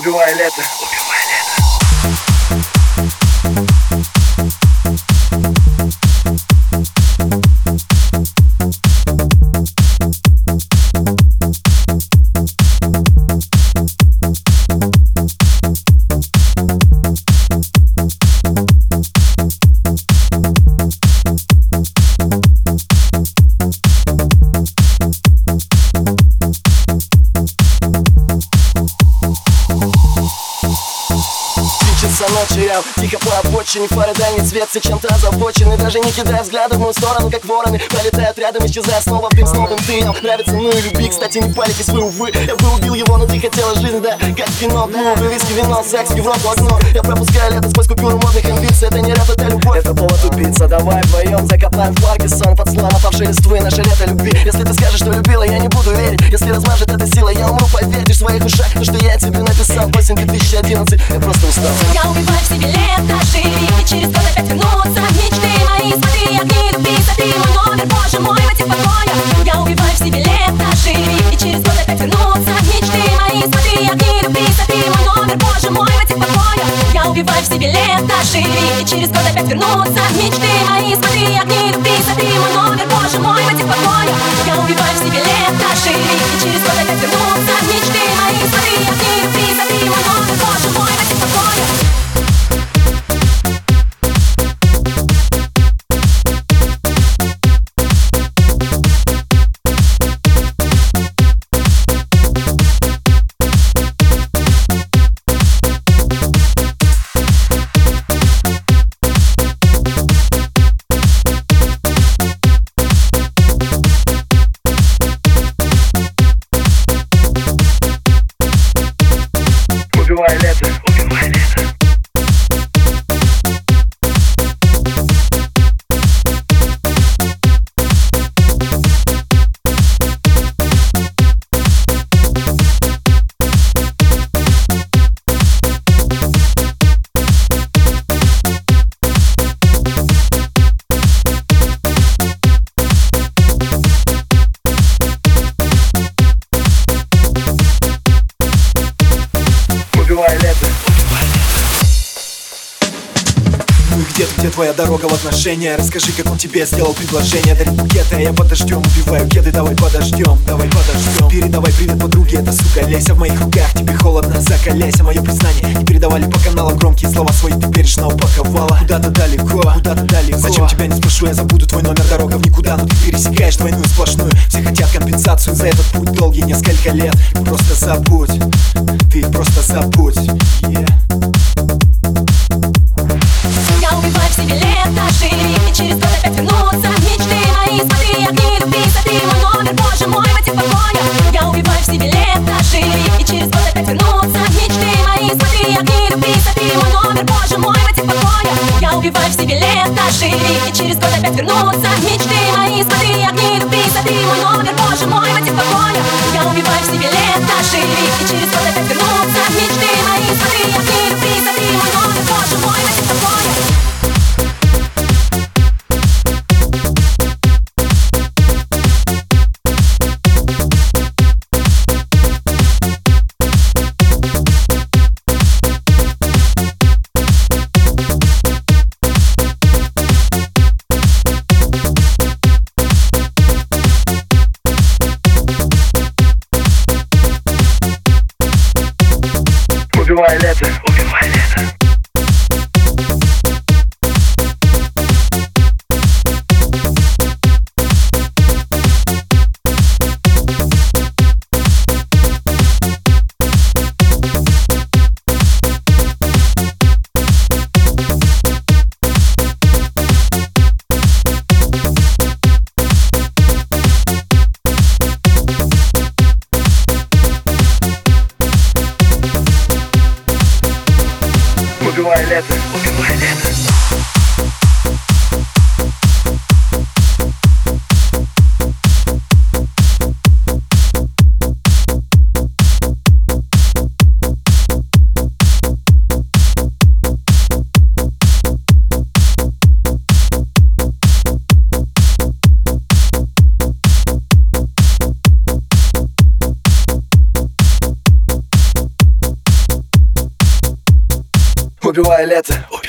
Убивай лето. Ночью я тихо по обочине, фары дальний свет, все чем-то озабочены. Даже не кидая взгляда в мою сторону, как вороны, пролетают рядом, исчезая снова в дым с новым дымом. Нравится, ну и люби, кстати, не палитесь вы, увы. Я бы убил его, но ты хотела жизнь, да, как кино, клубы, виски, вино, секс, Европу, окно. Я пропускаю лето сквозь купюры модных амбиций. Это не рэп, это любовь, это повод убийца. Давай вдвоем закопаем в парке сон под слон, опавшие листвы, наше лето любви. Если ты скажешь, что любила, я не буду верить. Если размажет эта сила, я умру, поверь в своих ушах. То, что я тебе написал, осень 2011, я просто устал. Я убиваю в себе лето, живи, и через год опять вернуться. Мечты мои, смотри, огни, люби, смотри мой номер, боже мой, в этих покоях. Я убиваю в себе лето, живи, и через год опять вернуться. Мечты мои, смотри, огни, люби, смотри мой номер, боже мой, в этих покоях. Я убиваю в себе лето, живи, и через год опять вернуться. Мечты мои, смотри, огни, люби, смотри мой номер, боже мой, в этих покоях. Я убиваю в себе лето, живи, и через год опять вернуться. Мечты мои, смотри, огни, люби, смотри мой номер, боже мой, в этих покоях. Убивай лето. Убивай лето. Убивай лето. Ну и где твоя дорога в отношения? Расскажи, как он тебе сделал предложение. Дарит букеты, а я подождем. Убиваю кеды, давай подождем. Давай подождем. Передавай привет подруге, это сука Леся в моих руках. Тебе холодно, закаляйся. Мое признание не передавали по каналам. Громкие слова свои ты бережно упаковала. Куда-то далеко, куда-то далеко. Зачем тебя не спрошу, я забуду твой номер. Дорога в никуда, но ты пересекаешь двойную сплошную. Все хотят компенсацию за этот путь долгий несколько лет. Просто забудь, ты просто забудь, yeah. Я убиваю в себе лето, живи, и через год опять вернуться. Мечты мои, смотри, огни, люби, смотри мой номер, боже мой, в этих покоях. Я убиваю в себе лето, живи, и через год опять вернуться. Мечты мои, смотри, огни, люби, смотри мой номер, боже мой, в этих покоях. Я убиваю в себе лето, живи, и через год опять вернуться. Мечты мои, смотри, огни, люби, смотри мой номер, боже мой, в этих покоях. Я убиваю в себе лето, живи, и через год опять вернуться. Мечты мои, смотри, огни, люби, смотри мой номер, боже мой, в этих покоях. Убивай лето. Убивай лето. Убивай лето. Убивай лето. убивая лето.